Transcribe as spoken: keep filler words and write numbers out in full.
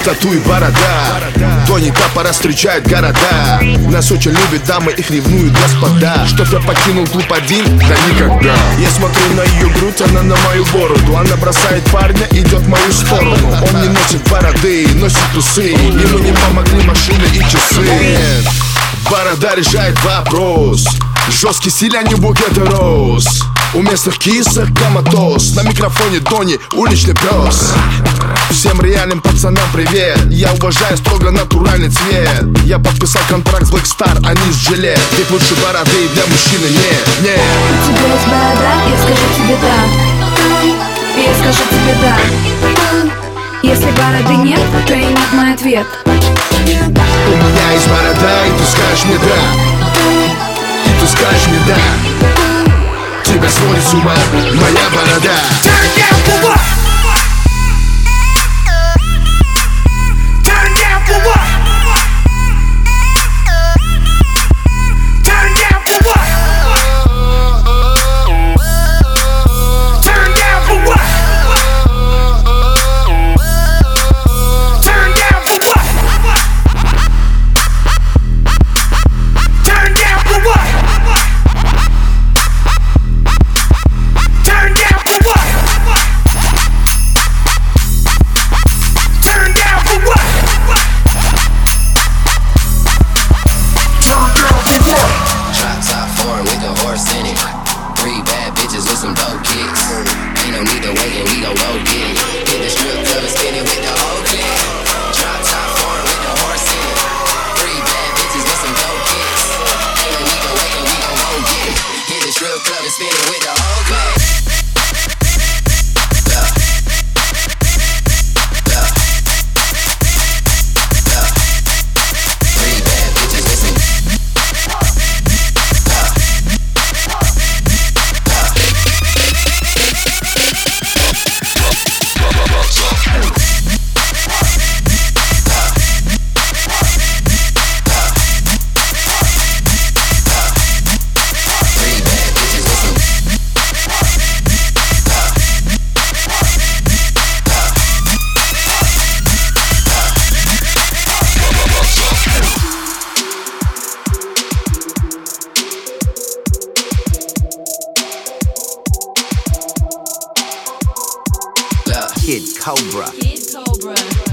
тату и борода. Тони Топора встречает города. Нас очень любят дамы, их ревнуют господа. Чтоб я покинул клуб один? Да никогда. Я смотрю на ее грудь, она на мою бороду. Она бросает парня, идет в мою сторону. Он не носит бороды, носит усы. Ему не помогли машины и часы. Нет, борода решает вопрос. Жесткий стиль, а не букет роз. У местных кисок коматоз. На микрофоне Дони, уличный пес. Всем реальным пацанам привет. Я уважаю строго натуральный цвет. Я подписал контракт с Black Star, а не с Gillette. Ведь лучше бороды для мужчины нет, нет. У тебя есть борода, я скажу тебе да. Я скажу тебе да. Если бороды нет, то и нет мой ответ. У меня есть борода, и ты скажешь мне да. И ты скажешь мне да. Тебя сводит с ума моя борода. Turn down for what? Turn down for what? Turn down for what? Turn down for what? Turn down for what? Turn down for what? Turn down for what? Turn down for what? Turn down for what? Drop top foreign with the horse in it. Three bad bitches with some dope kicks. Ain't no need to wait and we gon' go get it. Hit the strip club and spin it with the whole clique. Drop top foreign with the horse in it. Three bad bitches with some dope kicks. Ain't no need to wait and we gon' go get it. Hit the strip club and spin it with the whole clique. Yeah. Yeah. Yeah. Three bad bitches with some. Kid Cobra. Kid Cobra.